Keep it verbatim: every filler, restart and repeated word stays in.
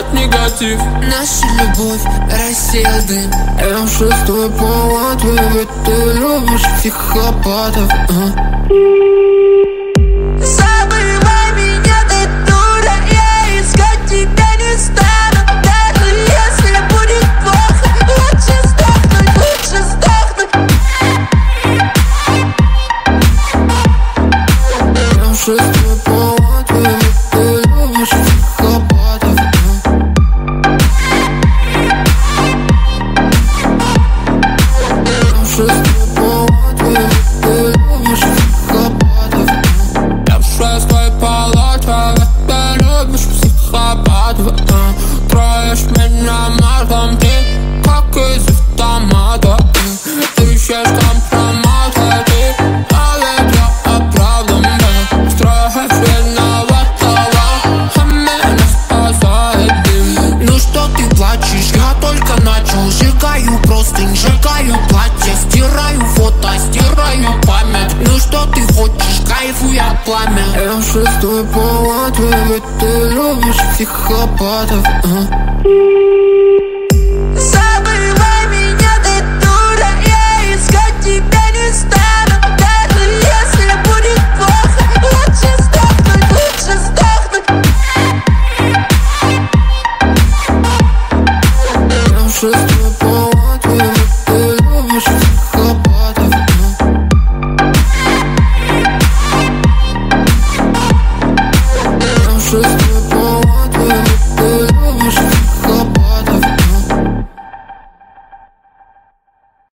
этот негатив. Наша любовь рассеял дым. Я шестой по Латвии, ведь ты любишь психопатов, а? Забывай меня, ты дура, я искать тебя не стану. Даже если будет плохо, лучше сдохнуть, лучше сдохнуть. Я шестой по Латвии, ведь ты любишь психопатов, а? Я шестой по Латвии, ведь ты любишь психопатов, а? Я шестой по Латвии, ведь ты любишь психопатов, а? Троишь меня матом, ты как из автомата, а? Ты ищешь компромата, ты, а ведь я оправдан был. Строишь виноватого, а меня спасает дым. Ну что ты плачешь, я только начал. Сжигаю простынь, сжигаю платье, стираю фото, стираю память. Ну что ты хочешь, кайфуя пламя. Я шестой по Латвии, ведь ты любишь психопатов, а? Забывай меня, ты дура, я искать тебя не стану. Даже если будет плохо, лучше сдохнуть, лучше сдохнуть. Я шестой